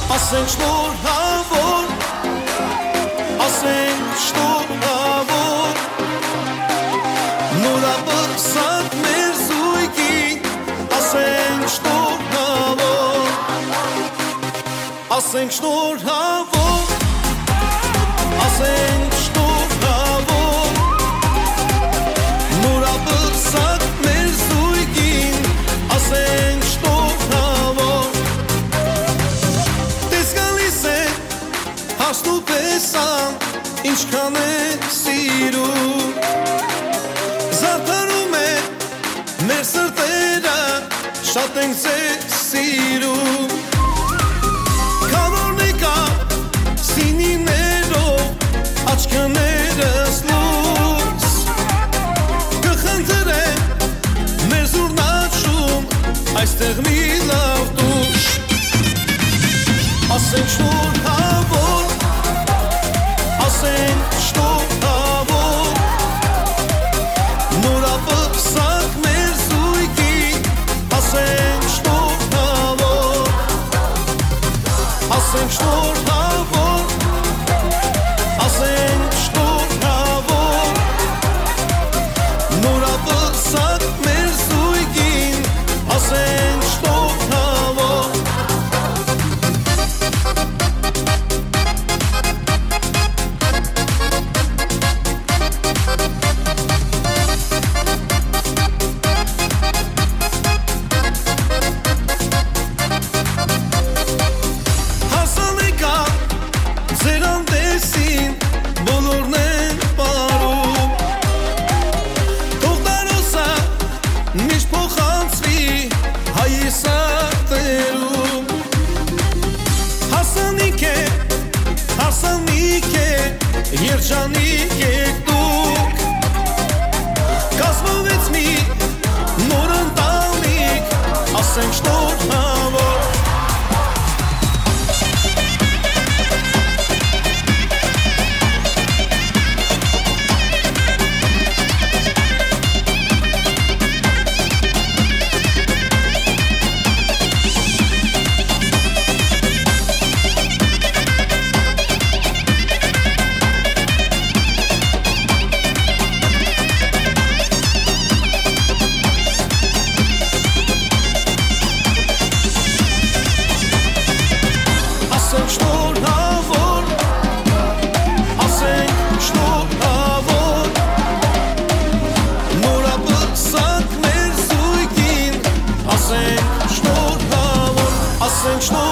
Ասենք շնորհավոր, ասենք շնորհավոր, նորաբրսակ մեր զույգին, ասենք շնորհավոր, ասենք շնորհավոր, ասենք շնորհավոր, նորաբրսակ մեր զույգին, ասենք շնորհավոր, Հասնու պեսան, ինչքան է սիրում Զարդարում է մեր սրտերը, շատ ենք ձեզ սիրում Քանոր նկա սինիներով, աչքներս լույս Կխնդրեմ մեր զուռնաչում, այստեղ մի լավ դուշ Ասենք շնորհավոր Ասենք շնորհավոր Նորաբրսակ մեր զույգին Ասենք շնորհավոր Ասենք շնորհավոր Ասենք շնորհավոր Նորաբրսակ մեր զույգին Ասենք շնորհավոր Երջանիկ եք դուք Կազմվեց մի նոր ընտանիք Ասենք շնորհավոր Ասենք շնորհավոր, ասենք շնորհավոր Նորաբրսակ մեր զույգին Ասենք շնորհավոր, ասենք շնորհավոր